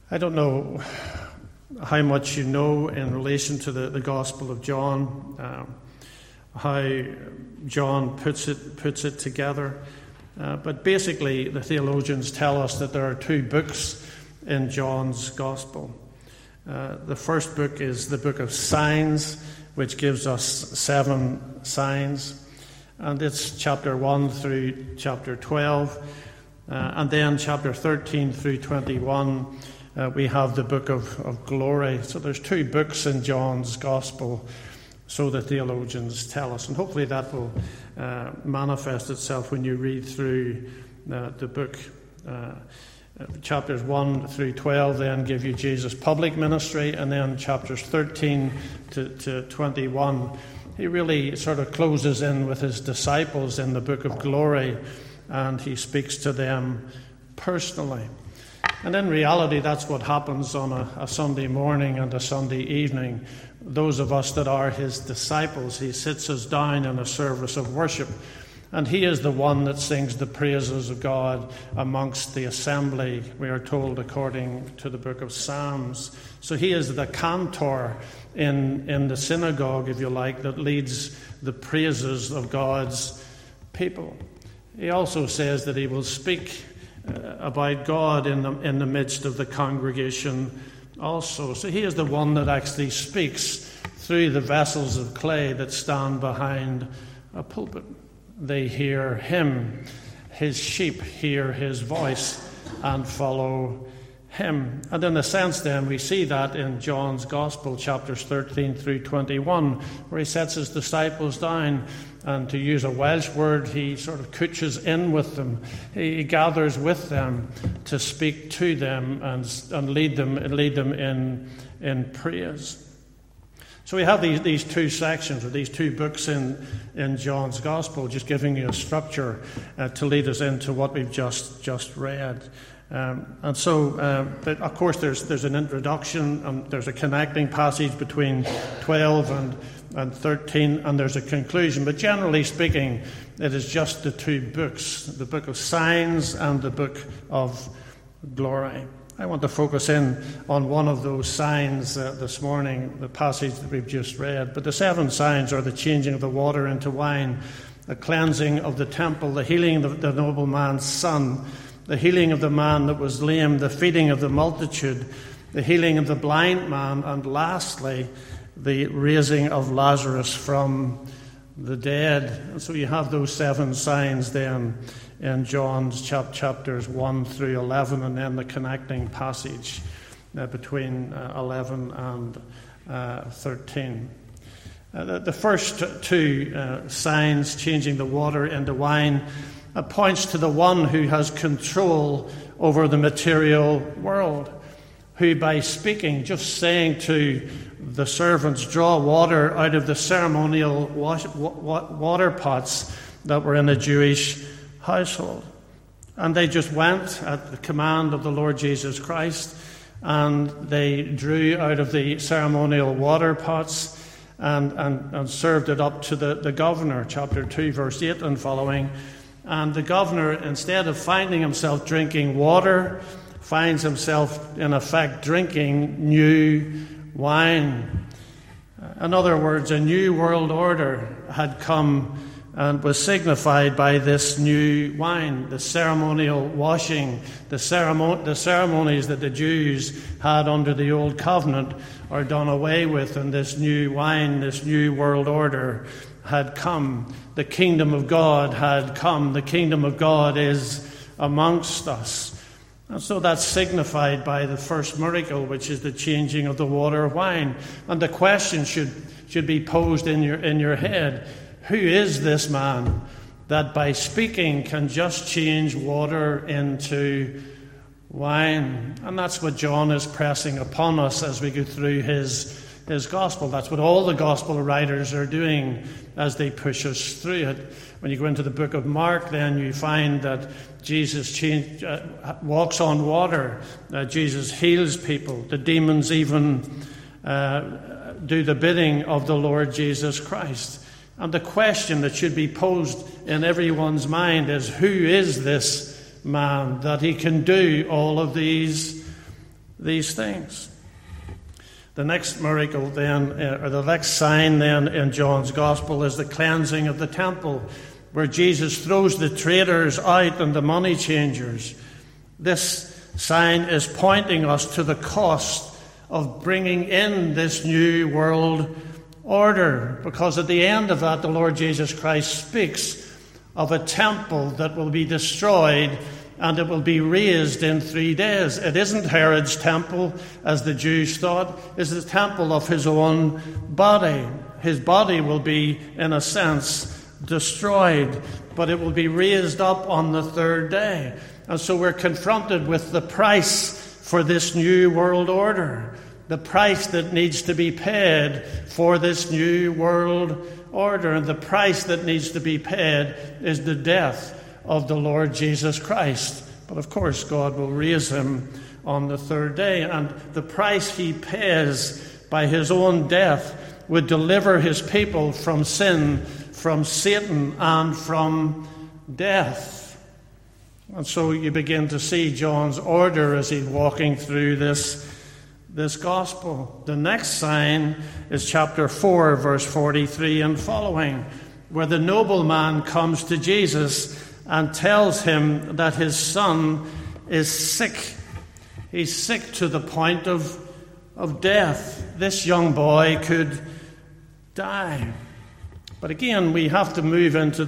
I don't know how much you know in relation to the Gospel of John, how John puts it together. But basically, the theologians tell us that there are two books in John's Gospel. The first book is the book of signs, which gives us 7 signs. And it's chapter 1 through chapter 12. And then chapter 13 through 21, we have the book of glory. So there's 2 books in John's Gospel, so the theologians tell us. And hopefully that will manifest itself when you read through the book. Chapters 1 through 12 then give you Jesus' public ministry, and then chapters 13 to 21, he really sort of closes in with his disciples in the book of glory, and he speaks to them personally. And in reality, that's what happens on a Sunday morning and a Sunday evening. Those of us that are his disciples, he sits us down in a service of worship, and he is the one that sings the praises of God amongst the assembly, we are told, according to the book of Psalms. So he is the cantor in the synagogue, if you like, that leads the praises of God's people. He also says that he will speak about God in the midst of the congregation also. So he is the one that actually speaks through the vessels of clay that stand behind a pulpit. They hear him. His sheep hear his voice and follow him. And in a sense then, we see that in John's Gospel, chapters 13 through 21, where he sets his disciples down, and to use a Welsh word, he sort of couches in with them. He gathers with them to speak to them and lead them in praise. So we have these 2 sections, or these 2 books in John's Gospel, just giving you a structure to lead us into what we've just read. And so, of course, there's an introduction, and there's a connecting passage between 12 and 13, and there's a conclusion. But generally speaking, it is just the 2 books, the book of signs and the book of glory. I want to focus in on one of those signs this morning, the passage that we've just read. But the 7 signs are the changing of the water into wine, the cleansing of the temple, the healing of the nobleman's son, the healing of the man that was lame, the feeding of the multitude, the healing of the blind man, and lastly, the raising of Lazarus from the dead. And so you have those 7 signs then in John's chapters 1 through 11, and then the connecting passage between 11 and 13. The first 2 signs, changing the water into wine, points to the one who has control over the material world, who by speaking, just saying to the servants, draw water out of the ceremonial water pots that were in a Jewish household. And they just went at the command of the Lord Jesus Christ, and they drew out of the ceremonial water pots and served it up to the governor, chapter 2, verse 8 and following. And the governor, instead of finding himself drinking water, finds himself, in effect, drinking new wine. In other words, a new world order had come and was signified by this new wine, the ceremonial washing, the ceremonies that the Jews had under the Old Covenant are done away with, and this new wine, this new world order had come. The kingdom of God had come. The kingdom of God is amongst us. And so that's signified by the first miracle, which is the changing of the water of wine. And the question should be posed in your head: who is this man that by speaking can just change water into wine? And that's what John is pressing upon us as we go through his gospel. That's what all the gospel writers are doing as they push us through it. When you go into the book of Mark, then you find that Jesus walks on water. Jesus heals people. The demons even do the bidding of the Lord Jesus Christ. And the question that should be posed in everyone's mind is, who is this man that he can do all of these these things. The next miracle then, or the next sign then in John's Gospel, is the cleansing of the temple, where Jesus throws the traders out and the money changers. This sign is pointing us to the cost of bringing in this new world order, because at the end of that, the Lord Jesus Christ speaks of a temple that will be destroyed and it will be raised in 3 days. It isn't Herod's temple, as the Jews thought. It's the temple of his own body. His body will be, in a sense, destroyed, but it will be raised up on the 3rd day. And so we're confronted with the price for this new world order, the price that needs to be paid for this new world order. And the price that needs to be paid is the death of the Lord Jesus Christ. But of course, God will raise him on the 3rd day. And the price he pays by his own death would deliver his people from sin, from Satan, and from death. And so you begin to see John's order as he's walking through this gospel. The next sign is chapter 4, verse 43 and following, where the nobleman comes to Jesus and tells him that his son is sick. He's sick to the point of death. This young boy could die. But again, we have to move into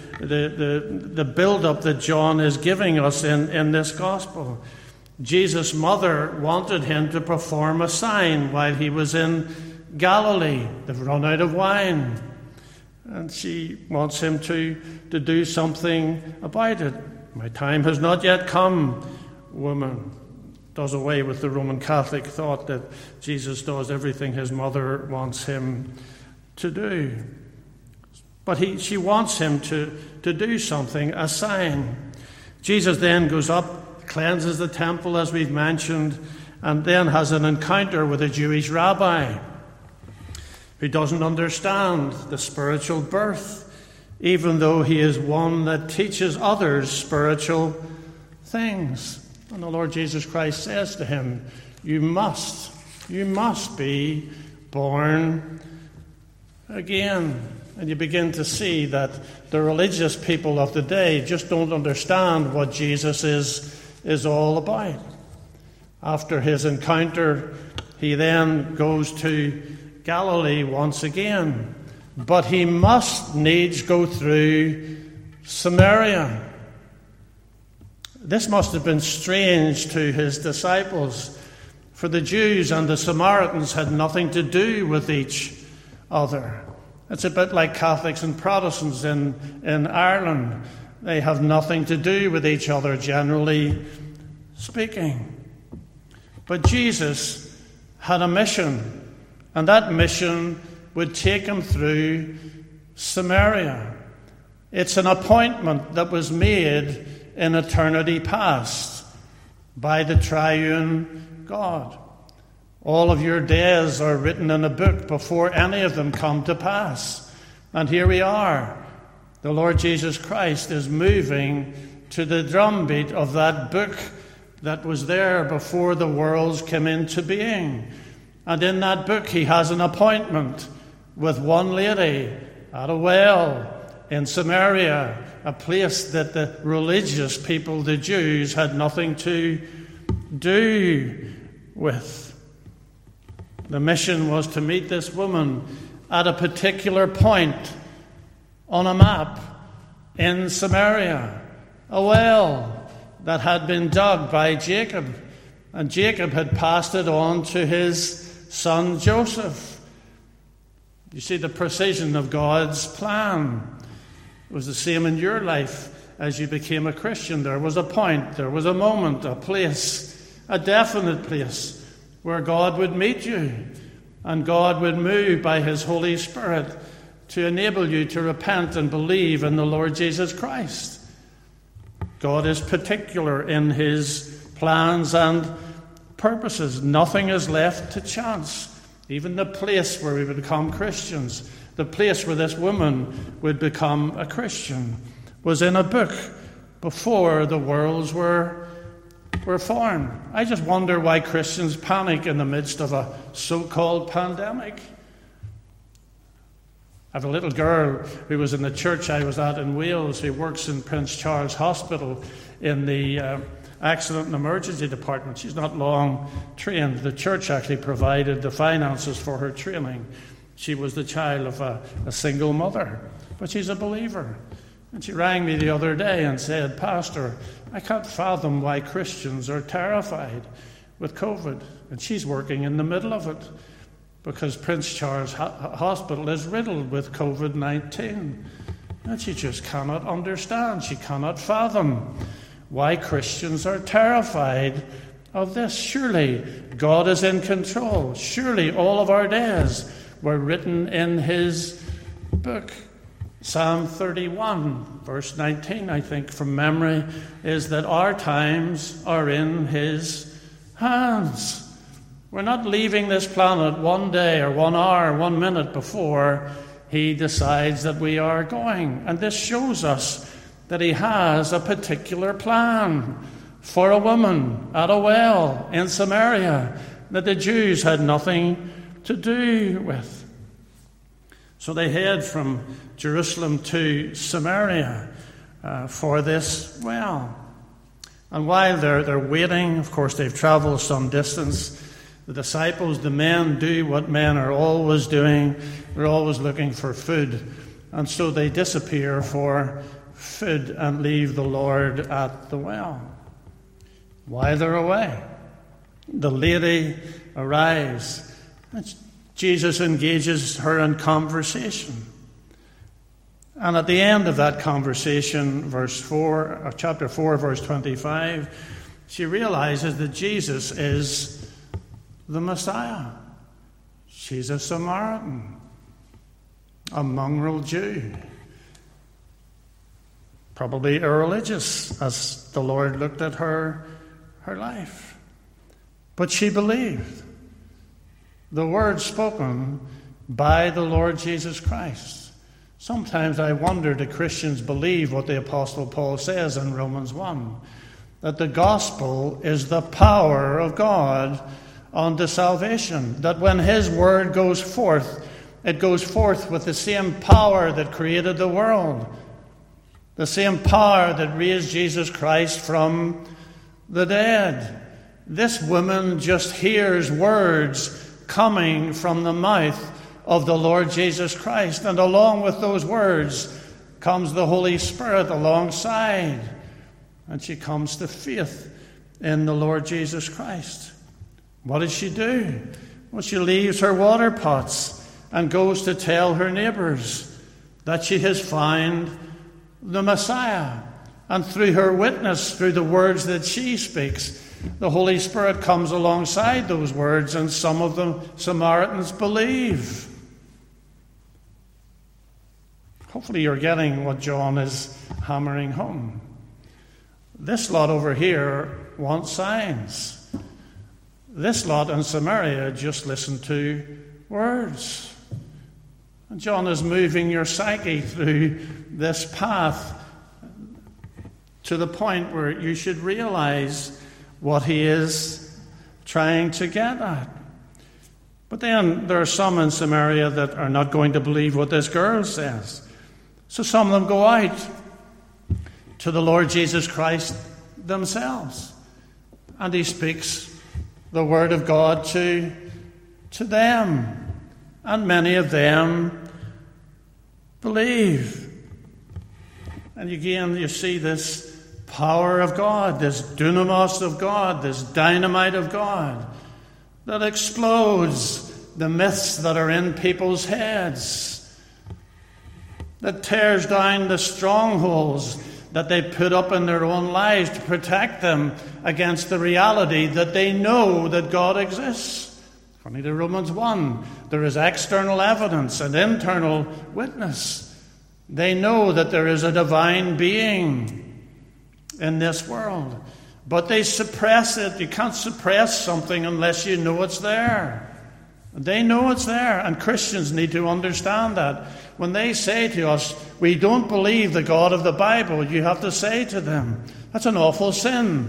the build-up that John is giving us in this gospel. Jesus' mother wanted him to perform a sign while he was in Galilee. They've run out of wine. And she wants him to do something about it. My time has not yet come, woman. Does away with the Roman Catholic thought that Jesus does everything his mother wants him to do. But she wants him to do something, a sign. Jesus then goes up, cleanses the temple, as we've mentioned, and then has an encounter with a Jewish rabbi who doesn't understand the spiritual birth, even though he is one that teaches others spiritual things. And the Lord Jesus Christ says to him, you must be born again. And you begin to see that the religious people of the day just don't understand what Jesus is all about. After his encounter, he then goes to Galilee once again, but he must needs go through Samaria. This must have been strange to his disciples, for the Jews and the Samaritans had nothing to do with each other. It's a bit like Catholics and Protestants in Ireland. They have nothing to do with each other, generally speaking. But Jesus had a mission, and that mission would take him through Samaria. It's an appointment that was made in eternity past by the triune God. All of your days are written in a book before any of them come to pass. And here we are. The Lord Jesus Christ is moving to the drumbeat of that book that was there before the worlds came into being. And in that book he has an appointment with one lady at a well in Samaria, a place that the religious people, the Jews, had nothing to do with. The mission was to meet this woman at a particular point on a map in Samaria, a well that had been dug by Jacob, and Jacob had passed it on to his son Joseph. You see the precision of God's plan. It was the same in your life as you became a Christian. There was a point, there was a moment, a place, a definite place where God would meet you, and God would move by his Holy Spirit to enable you to repent and believe in the Lord Jesus Christ. God is particular in his plans and purposes. Nothing is left to chance. Even the place where we would become Christians, the place where this woman would become a Christian, was in a book before the worlds were were formed. I just wonder why Christians panic in the midst of a so-called pandemic. I have a little girl who was in the church I was at in Wales who works in Prince Charles Hospital in the accident and emergency department. She's not long trained. The church actually provided the finances for her training. She was the child of a single mother, but she's a believer. And she rang me the other day and said, "Pastor, I can't fathom why Christians are terrified with COVID." And she's working in the middle of it, because Prince Charles Hospital is riddled with COVID-19. And she just cannot understand, she cannot fathom why Christians are terrified of this. Surely God is in control. Surely all of our days were written in his book. Psalm 31, verse 19, I think, from memory, is that our times are in his hands. We're not leaving this planet one day or 1 hour, 1 minute before he decides that we are going. And this shows us that he has a particular plan for a woman at a well in Samaria that the Jews had nothing to do with. So they head from Jerusalem to Samaria for this well. And while they're waiting, of course, they've traveled some distance. The disciples, the men, do what men are always doing. They're always looking for food. And so they disappear for food and leave the Lord at the well. While they're away, the lady arrives. And Jesus engages her in conversation. And at the end of that conversation, chapter 4, verse 25, she realizes that Jesus is the Messiah. She's a Samaritan, a mongrel Jew, probably irreligious as the Lord looked at her life. But she believed the word spoken by the Lord Jesus Christ. Sometimes I wonder, do Christians believe what the Apostle Paul says in Romans 1, that the gospel is the power of God unto salvation, that when his word goes forth, it goes forth with the same power that created the world, the same power that raised Jesus Christ from the dead. This woman just hears words coming from the mouth of the Lord Jesus Christ, and along with those words comes the Holy Spirit alongside, and she comes to faith in the Lord Jesus Christ. What does she do? Well, she leaves her water pots and goes to tell her neighbors that she has found the Messiah. And through her witness, through the words that she speaks, the Holy Spirit comes alongside those words, and some of the Samaritans believe. Hopefully you're getting what John is hammering home. This lot over here wants signs. This lot in Samaria just listen to words. And John is moving your psyche through this path to the point where you should realize what he is trying to get at. But then there are some in Samaria that are not going to believe what this girl says. So some of them go out to the Lord Jesus Christ themselves, and he speaks the word of God to them, and many of them believe. And again, you see this power of God, this dunamis of God, this dynamite of God that explodes the myths that are in people's heads, that tears down the strongholds that they put up in their own lives to protect them against the reality that they know that God exists. According to Romans 1, there is external evidence and internal witness. They know that there is a divine being in this world, but they suppress it. You can't suppress something unless you know it's there. They know it's there, and Christians need to understand that. When they say to us, we don't believe the God of the Bible, you have to say to them, that's an awful sin.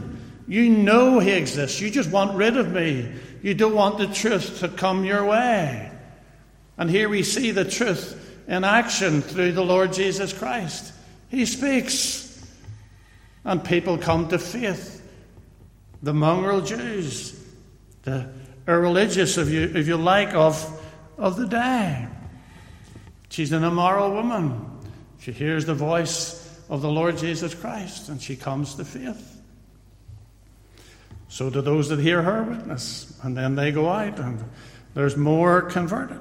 You know he exists. You just want rid of me. You don't want the truth to come your way. And here we see the truth in action through the Lord Jesus Christ. He speaks, and people come to faith. The mongrel Jews, the irreligious, if you like, of the day. She's an immoral woman. She hears the voice of the Lord Jesus Christ, and she comes to faith. So do those that hear her witness, and then they go out, and there's more converted.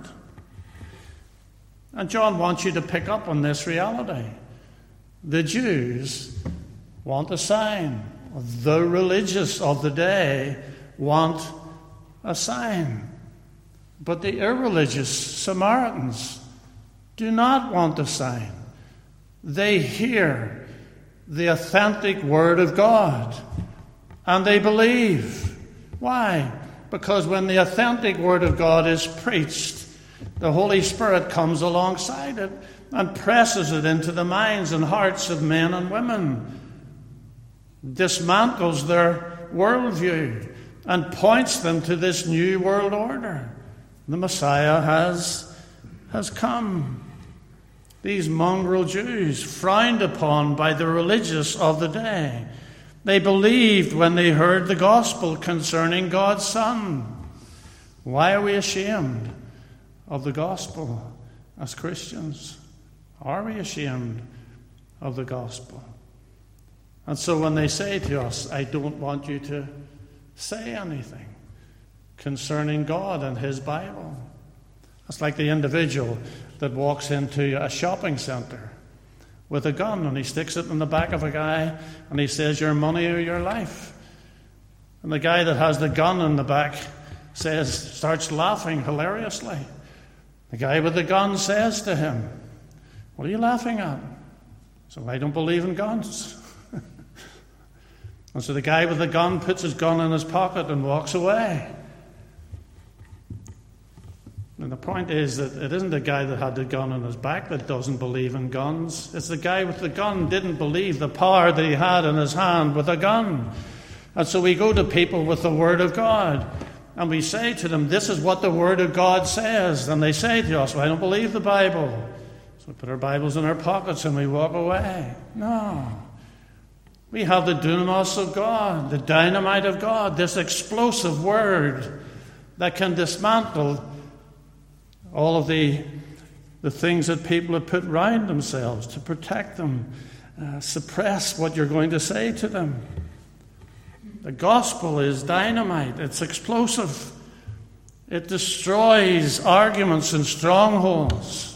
And John wants you to pick up on this reality. The Jews want a sign. The religious of the day want a sign. But the irreligious Samaritans do not want a sign. They hear the authentic Word of God, and they believe. Why? Because when the authentic Word of God is preached, the Holy Spirit comes alongside it and presses it into the minds and hearts of men and women, dismantles their worldview, and points them to this new world order. The Messiah has come. These mongrel Jews, frowned upon by the religious of the day, they believed when they heard the gospel concerning God's Son. Why are we ashamed of the gospel as Christians? Are we ashamed of the gospel? And so when they say to us, I don't want you to say anything concerning God and His Bible. It's like the individual that walks into a shopping centre with a gun and he sticks it in the back of a guy and he says, your money or your life. And the guy that has the gun in the back starts laughing hilariously. The guy with the gun says to him, what are you laughing at? So I don't believe in guns. And so the guy with the gun puts his gun in his pocket and walks away. And the point is that it isn't the guy that had the gun in his back that doesn't believe in guns. It's the guy with the gun didn't believe the power that he had in his hand with a gun. And so we go to people with the Word of God and we say to them, this is what the Word of God says. And they say to us, well, I don't believe the Bible. So we put our Bibles in our pockets and we walk away. No. We have the dunamis of God, the dynamite of God, this explosive Word that can dismantle all of the things that people have put around themselves to protect them, suppress what you're going to say to them. The gospel is dynamite. It's explosive. It destroys arguments and strongholds.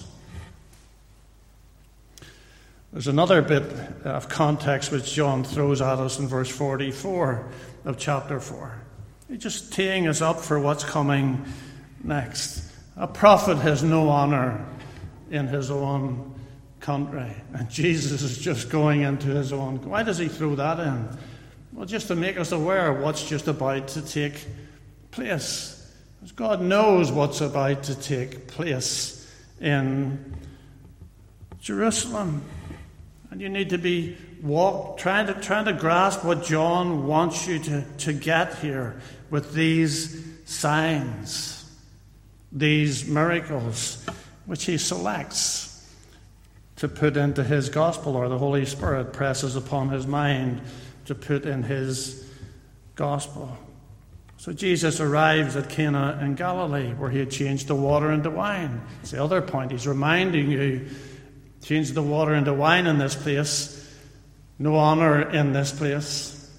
There's another bit of context which John throws at us in verse 44 of chapter 4. He's just teeing us up for what's coming next. A prophet has no honor in his own country. And Jesus is just going into his own. Why does he throw that in? Well, just to make us aware of what's just about to take place. Because God knows what's about to take place in Jerusalem. And you need to be trying to grasp what John wants you to get here with these signs. These miracles which he selects to put into his gospel, or the Holy Spirit presses upon his mind to put in his gospel. So Jesus arrives at Cana in Galilee, where he had changed the water into wine. It's the other point. He's reminding you, changed the water into wine in this place, no honor in this place.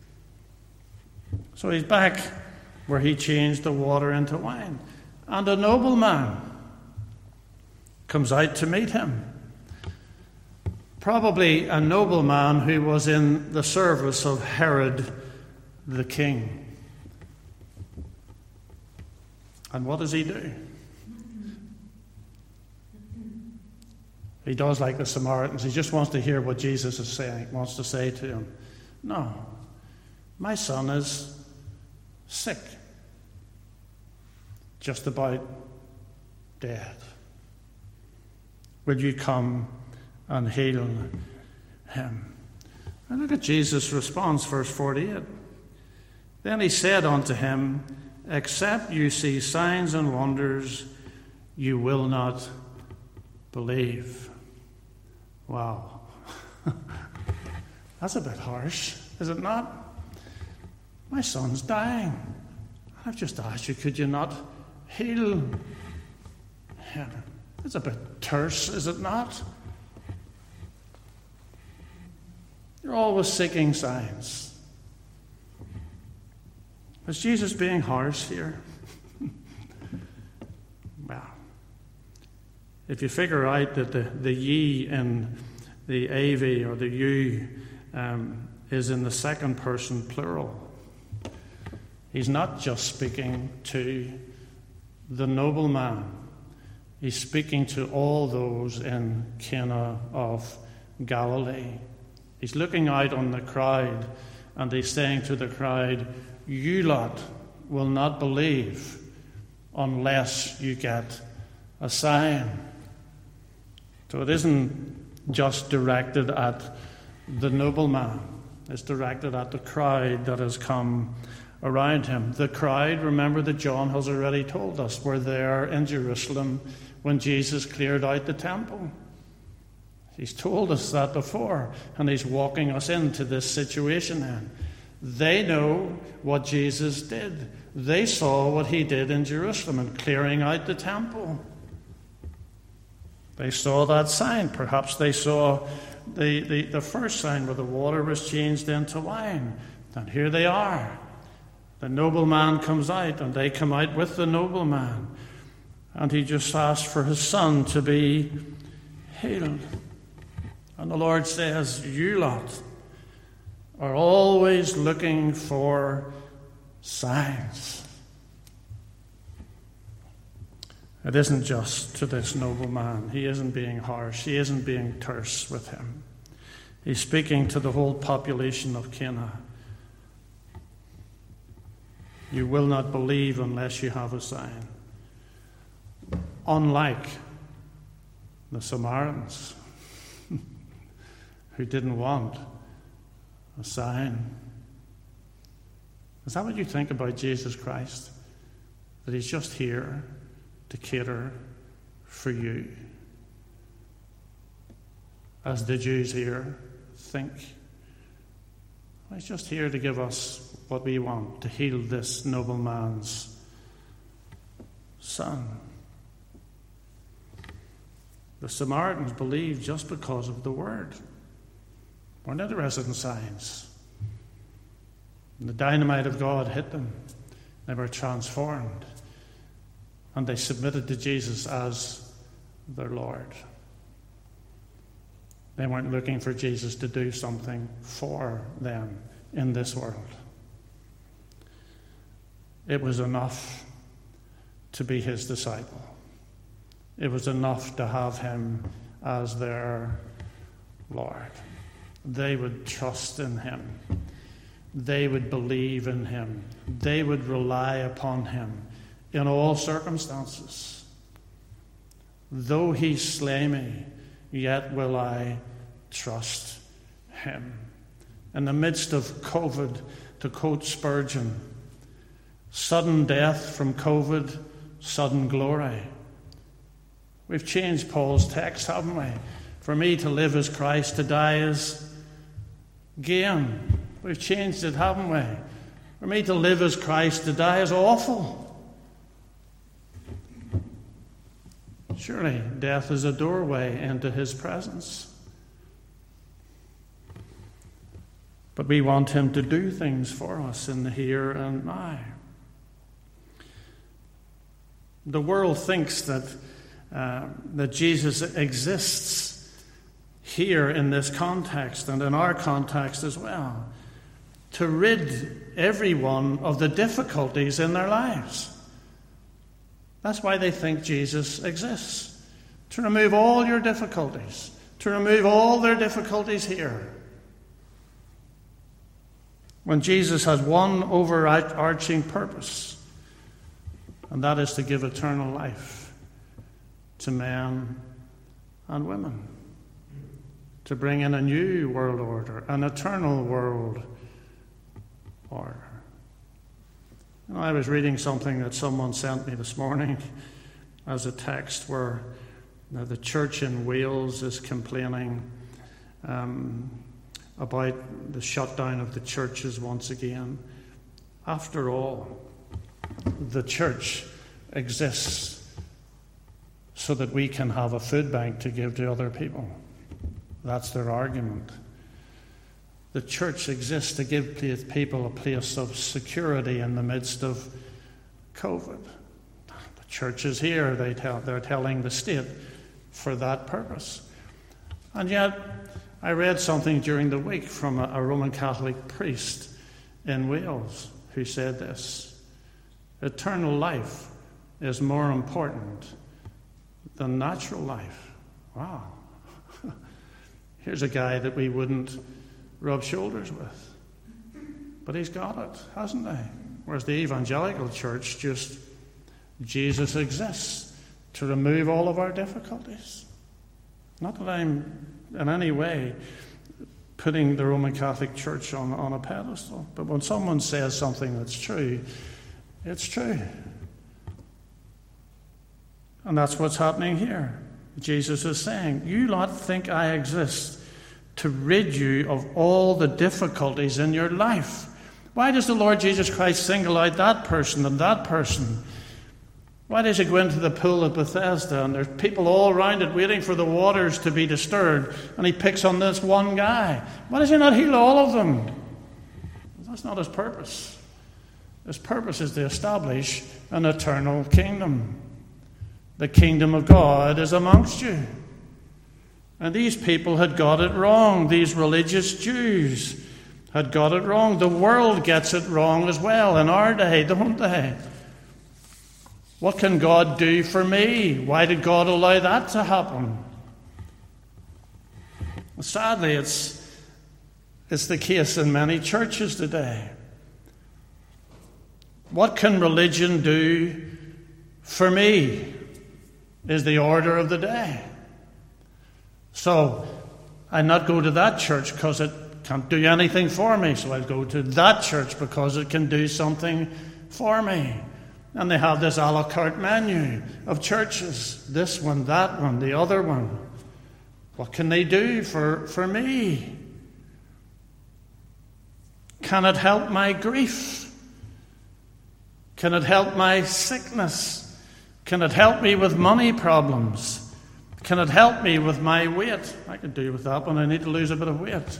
So he's back where he changed the water into wine. And a nobleman comes out to meet him. Probably a nobleman who was in the service of Herod the king. And what does he do? He does like the Samaritans. He just wants to hear what Jesus is saying, wants to say to him. No, my son is sick. Just about dead. Will you come and heal him? And look at Jesus' response, verse 48. Then he said unto him, Except you see signs and wonders, you will not believe. Wow. That's a bit harsh, is it not? My son's dying. I've just asked you, could you not heal him? It's a bit terse, is it not? You're always seeking signs. Is Jesus being harsh here? Well, if you figure out that the ye in the AV or the you is in the second person plural, he's not just speaking to the nobleman. He's speaking to all those in Cana of Galilee. He's looking out on the crowd and he's saying to the crowd, you lot will not believe unless you get a sign. So it isn't just directed at the nobleman. It's directed at the crowd that has come around him. The crowd, remember that John has already told us, were there in Jerusalem when Jesus cleared out the temple. He's told us that before, and he's walking us into this situation then. They know what Jesus did. They saw what he did in Jerusalem in clearing out the temple. They saw that sign. Perhaps they saw the first sign where the water was changed into wine. And here they are. The nobleman comes out, and they come out with the nobleman. And he just asked for his son to be healed. And the Lord says, you lot are always looking for signs. It isn't just to this nobleman. He isn't being harsh. He isn't being terse with him. He's speaking to the whole population of Cana. You will not believe unless you have a sign. Unlike the Samaritans who didn't want a sign. Is that what you think about Jesus Christ? That he's just here to cater for you? As the Jews here think. He's just here to give us what we want, to heal this nobleman's son. The Samaritans believed just because of the word. Weren't interested in signs. And the dynamite of God hit them. They were transformed. And they submitted to Jesus as their Lord. They weren't looking for Jesus to do something for them in this world. It was enough to be his disciple. It was enough to have him as their Lord. They would trust in him. They would believe in him. They would rely upon him in all circumstances. Though he slay me, yet will I trust him. In the midst of COVID, to quote Spurgeon, sudden death from COVID, sudden glory. We've changed Paul's text, haven't we? For me to live is Christ, to die is gain. We've changed it, haven't we? For me to live is Christ, to die is awful. Surely death is a doorway into his presence. But we want him to do things for us in the here and now. The world thinks that Jesus exists here in this context and in our context as well, to rid everyone of the difficulties in their lives. That's why they think Jesus exists, to remove all your difficulties, to remove all their difficulties here. When Jesus has one overarching purpose, and that is to give eternal life to men and women, to bring in a new world order, an eternal world order. I was reading something that someone sent me this morning as a text where the church in Wales is complaining about the shutdown of the churches once again. After all, the church exists so that we can have a food bank to give to other people. That's their argument. The church exists to give people a place of security in the midst of COVID. The church is here, they're telling the state, for that purpose. And yet, I read something during the week from a Roman Catholic priest in Wales who said this: eternal life is more important than natural life. Wow. Here's a guy that we wouldn't rub shoulders with. But he's got it, hasn't he? Whereas the evangelical church Jesus exists to remove all of our difficulties. Not that I'm in any way putting the Roman Catholic Church on a pedestal, but when someone says something that's true, it's true. And that's what's happening here. Jesus is saying, you lot think I exist to rid you of all the difficulties in your life. Why does the Lord Jesus Christ single out that person and that person? Why does he go into the pool of Bethesda and there's people all around it waiting for the waters to be disturbed, and he picks on this one guy? Why does he not heal all of them? That's not his purpose. His purpose is to establish an eternal kingdom. The kingdom of God is amongst you. And these people had got it wrong. These religious Jews had got it wrong. The world gets it wrong as well in our day, don't they? What can God do for me? Why did God allow that to happen? Sadly, it's the case in many churches today. What can religion do for me is the order of the day. So, I not go to that church because it can't do anything for me. So I'll go to that church because it can do something for me. And they have this a la carte menu of churches. This one, that one, the other one. What can they do for me? Can it help my grief? Can it help my sickness? Can it help me with money problems? Can it help me with my weight? I could do with that, but I need to lose a bit of weight.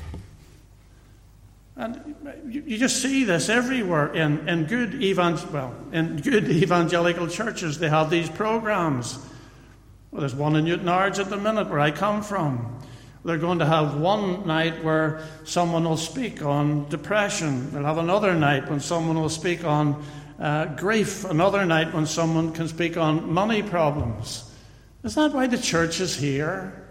And you just see this everywhere in good evangelical churches. They have these programs. Well, there's one in Newtownards at the minute where I come from. They're going to have one night where someone will speak on depression. They'll have another night when someone will speak on grief. Another night when someone can speak on money problems. Is that why the church is here?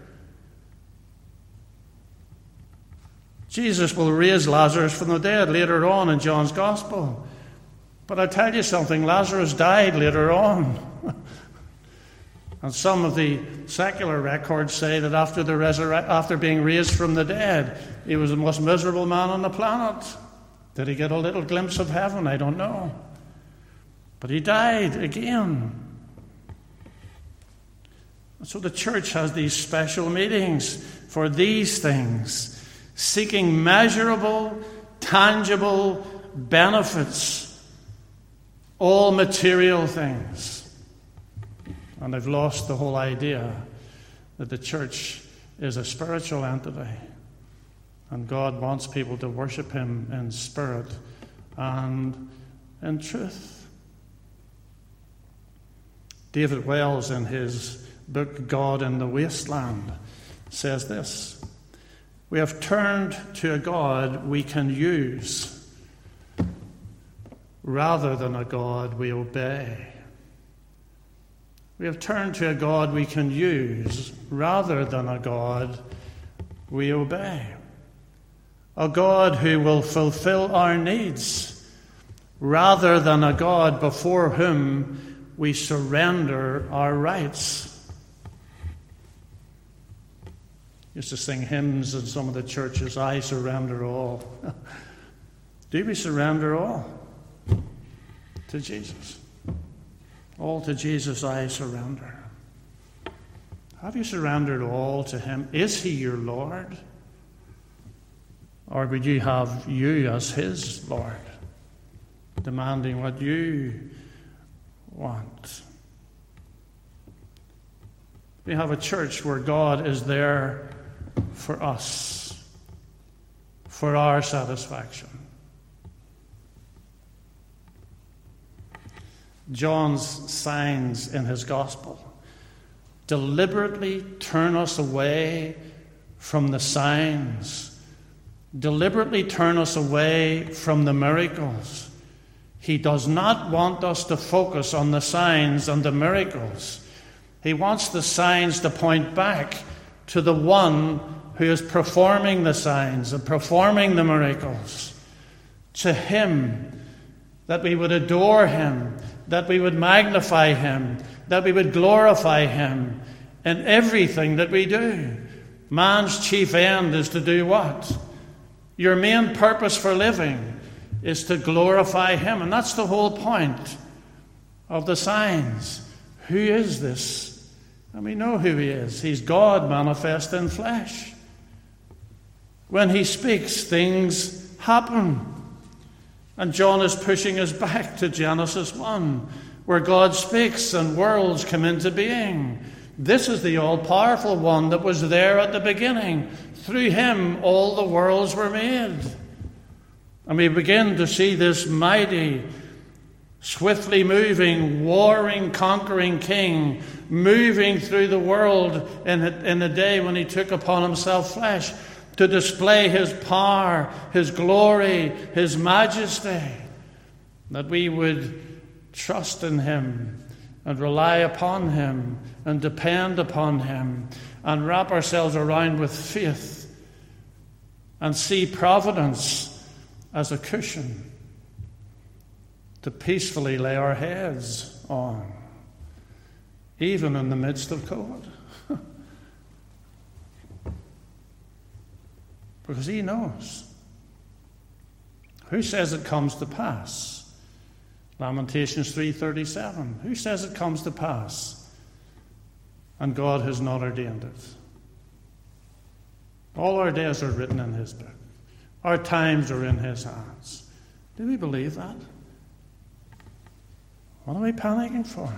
Jesus will raise Lazarus from the dead later on in John's Gospel. But I tell you something, Lazarus died later on. And some of the secular records say that after being raised from the dead, he was the most miserable man on the planet. Did he get a little glimpse of heaven? I don't know. But he died again. So the church has these special meetings for these things, seeking measurable, tangible benefits, all material things. And they've lost the whole idea that the church is a spiritual entity, and God wants people to worship him in spirit and in truth. David Wells, in his book God in the Wasteland, says this: we have turned to a God we can use rather than a God we obey. We have turned to a God we can use rather than a God we obey. A God who will fulfill our needs rather than a God before whom we surrender our rights. Used to sing hymns in some of the churches, I surrender all. Do we surrender all? to Jesus. All to Jesus I surrender. Have you surrendered all to him? Is he your Lord? Or would you have you as his Lord, demanding what you want? We have a church where God is there for us, for our satisfaction. John's signs in his gospel deliberately turn us away from the signs, deliberately turn us away from the miracles. He does not want us to focus on the signs and the miracles. He wants the signs to point back to the one who is performing the signs and performing the miracles. To him, that we would adore him, that we would magnify him, that we would glorify him in everything that we do. Man's chief end is to do what? Your main purpose for living is to glorify him. And that's the whole point of the signs. Who is this? And we know who he is. He's God manifest in flesh. When he speaks, things happen. And John is pushing us back to Genesis 1, where God speaks and worlds come into being. This is the all-powerful one that was there at the beginning. Through him, all the worlds were made. And we begin to see this mighty, swiftly moving, warring, conquering king moving through the world in the day when he took upon himself flesh to display his power, his glory, his majesty, that we would trust in him and rely upon him and depend upon him and wrap ourselves around with faith and see providence as a cushion to peacefully lay our heads on, even in the midst of COVID. Because he knows. Who says it comes to pass? Lamentations 3:37. Who says it comes to pass? And God has not ordained it. All our days are written in his book. Our times are in his hands. Do we believe that? What are we panicking for?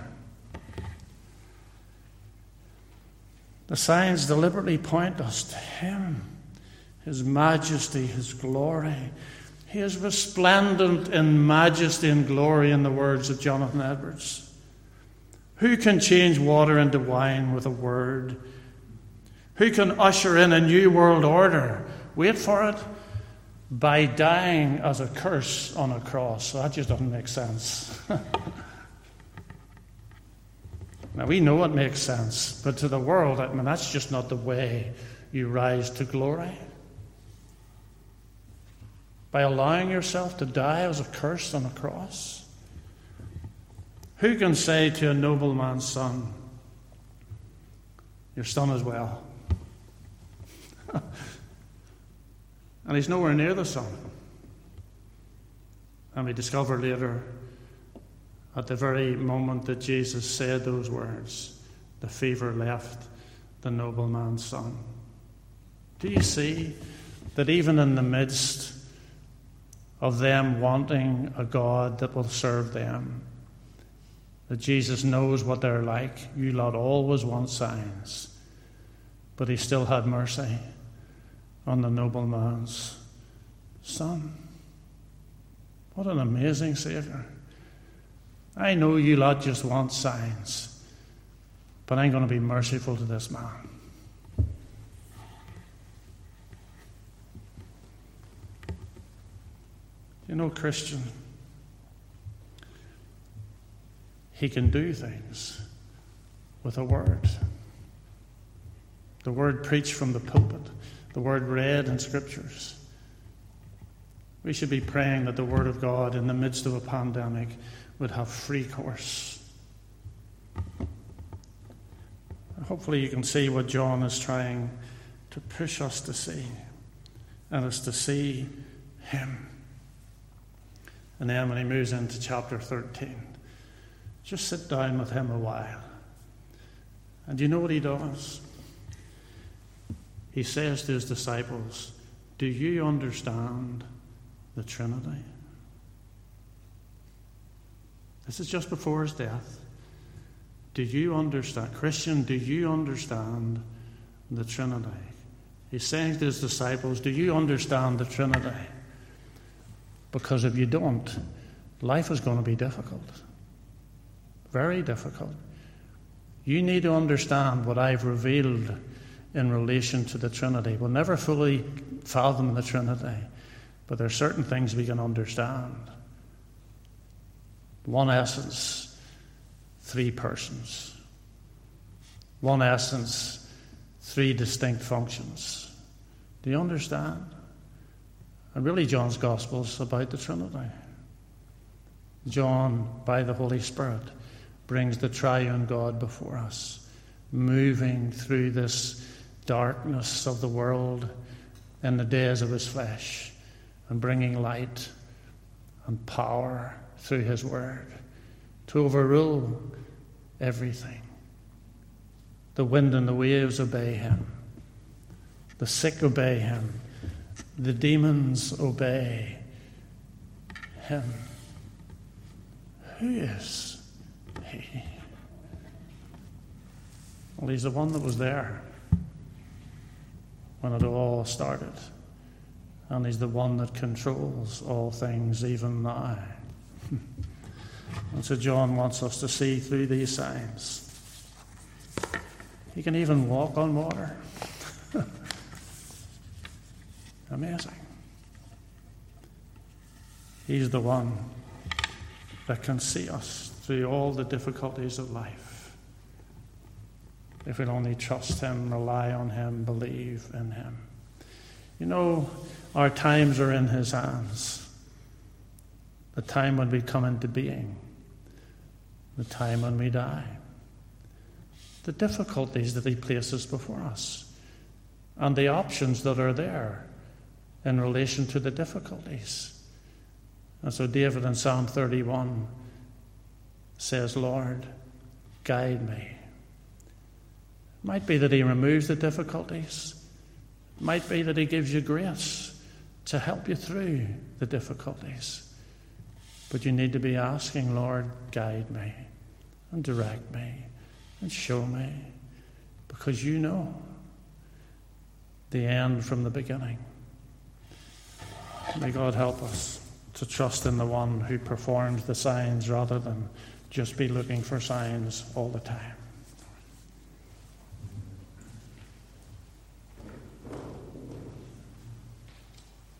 The signs deliberately point us to him, his majesty, his glory. He is resplendent in majesty and glory, in the words of Jonathan Edwards. Who can change water into wine with a word? Who can usher in a new world order? Wait for it. By dying as a curse on a cross. So that just doesn't make sense. Now, we know it makes sense, but to the world, that's just not the way you rise to glory. By allowing yourself to die as a curse on a cross. Who can say to a nobleman's son, your son is well? And he's nowhere near the son. And we discover later, at the very moment that Jesus said those words, the fever left the nobleman's son. Do you see that even in the midst of them wanting a God that will serve them, that Jesus knows what they're like? You lot always want signs. But he still had mercy on the nobleman's son. What an amazing Saviour. I know you lot just want signs, but I'm going to be merciful to this man. You know, Christian, he can do things with a word. The word preached from the pulpit, the word read in scriptures. We should be praying that the word of God in the midst of a pandemic would have free course. Hopefully you can see what John is trying to push us to see, and it's to see him. And then when he moves into chapter 13, just sit down with him a while. And you know what he does? He says to his disciples, do you understand the Trinity? This is just before his death. Do you understand, Christian, do you understand the Trinity? He's saying to his disciples, do you understand the Trinity? Because if you don't, life is going to be difficult. Very difficult. You need to understand what I've revealed in relation to the Trinity. We'll never fully fathom the Trinity, but there are certain things we can understand. One essence, three persons. One essence, three distinct functions. Do you understand? And really, John's Gospel is about the Trinity. John, by the Holy Spirit, brings the triune God before us, moving through this darkness of the world in the days of his flesh, and bringing light and power through his word to overrule everything. The wind and the waves obey him. The sick obey him. The demons obey him. Who is he? Well, he's the one that was there when it all started. And he's the one that controls all things even now. And so John wants us to see through these signs. He can even walk on water. Amazing. He's the one that can see us through all the difficulties of life. If we'll only trust him, rely on him, believe in him. You know, our times are in his hands. The time when we come into being. The time when we die. The difficulties that he places before us. And the options that are there in relation to the difficulties. And so David in Psalm 31 says, Lord, guide me. It might be that he removes the difficulties. It might be that he gives you grace to help you through the difficulties. But you need to be asking, Lord, guide me and direct me and show me, because you know the end from the beginning. May God help us to trust in the one who performs the signs rather than just be looking for signs all the time.